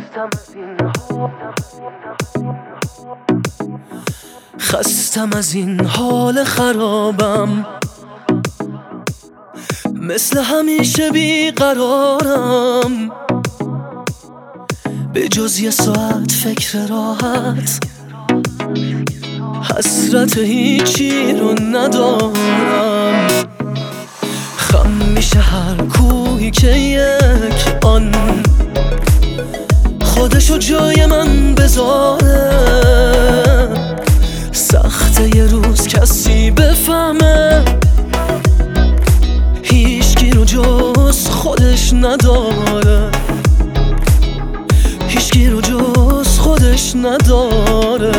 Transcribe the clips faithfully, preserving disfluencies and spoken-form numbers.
خستم از این حال خرابم، مثل همیشه بیقرارم، به جز یه ساعت فکر راحت، حسرت هیچی رو ندارم. خم میشه هر کوهی که یک آن خودشو جای من بذاره. سخته یه روز کسی بفهمه هیچکی رو جز خودش نداره، هیچکی رو جز خودش نداره.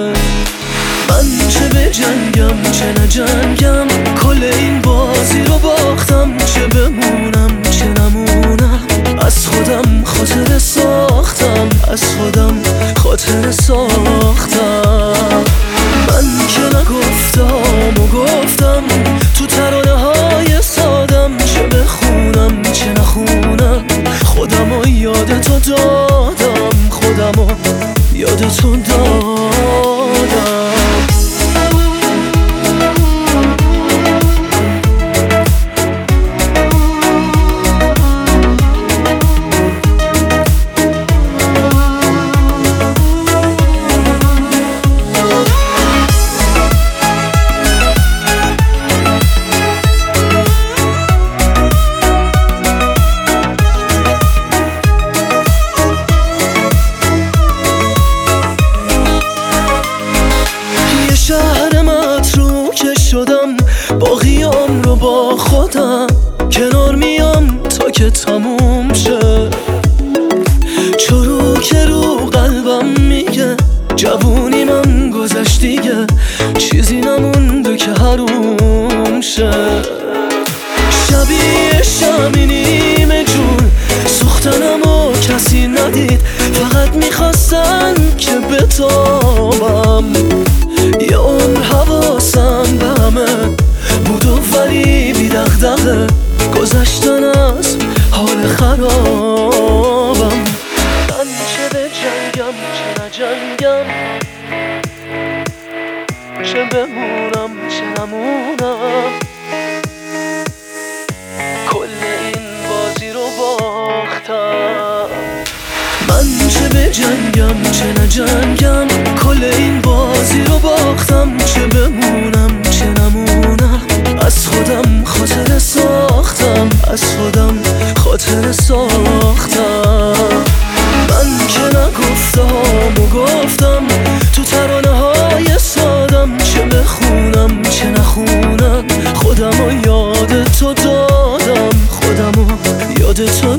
من چه به جنگم چه نجنگم، کل این بازی رو باختم. چه بمونم چه نمونم، از خودم خاطره ساختم، از خودم خاطره ساختم. من که نگفتم و گفتم تو ترانه های سادم، چه بخونم چه نخونم، خودم و یاد تو دادم، خودم و یاد تو دادم. شهر متروکه شدم، باقی عمرو با خودم کنار میام تا که تموم شه. چروک رو قلبم میگه جوونی من گذشت دیگه، چیزی نمونده که حروم شه. شبیه شمی نیمه جون سوختنم و کسی ندید، فقط میخواستن که بتابم. یه عمر حواسم به همه بود و ولی بی دغدغه، گذشتن از حال خرابم. من چه به جنگم چه نجنگم، چه بمونم چه نمونم، کل این بازی رو باختم. من چه به جنگم چه نجنگم، کل این بازی رو باختم. چه بمونم چه نمونم، از خودم خاطره ساختم، از خودم خاطره ساختم. من که نگفتم و گفتم تو ترانه های سادم، چه بخونم چه نخونم، خودم و یاد تو دادم، خودم و یاد تو